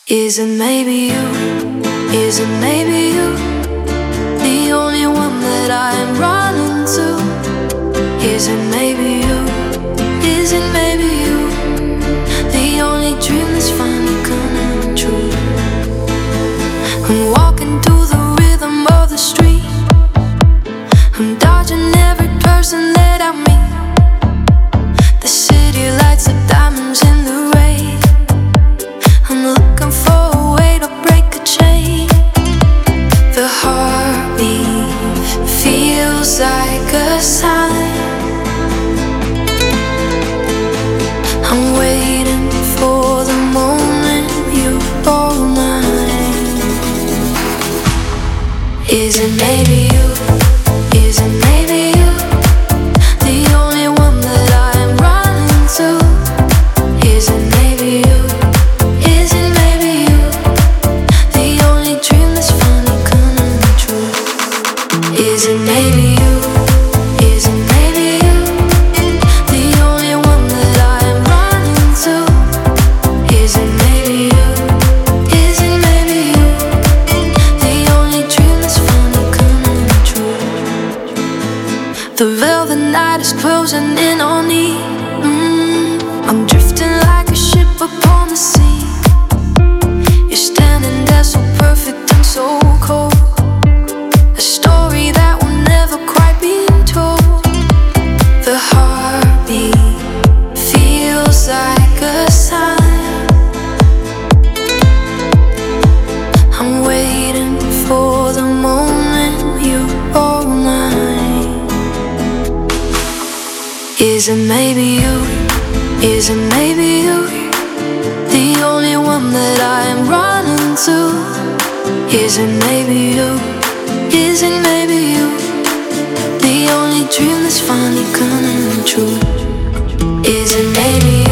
Is it maybe you? Is it maybe you? The only one that I am running to. Is it maybe you? Is it maybe you? The only dream that's finally coming true. I'm walking to the rhythm of the street. I'm dodging every person that I meet. The city lights up diamonds in the rain. I'm looking for a way to break a chain. The heartbeat feels like a sign. I'm waiting for the moment you hold mine. Is it maybe you? Is it maybe you? The only one that I am running to. Is it maybe you? Is it maybe you? The only dream that's finally coming true. Is it maybe you? Is it maybe you? The only one that I am running to. Is it maybe you? Is it maybe you? The only dream that's finally coming true. The velvet night is closing in on me. I'm drifting like a ship upon the sea. You're standing there so perfect and so cold. A story that will never quite be told. The heartbeat feels like a sign. I'm waiting for the moment you hold mine. Is it maybe you? Is it maybe you? The only one that I am running to. Is it maybe you? Is it maybe you? The only dream that's finally coming true. Is it maybe you?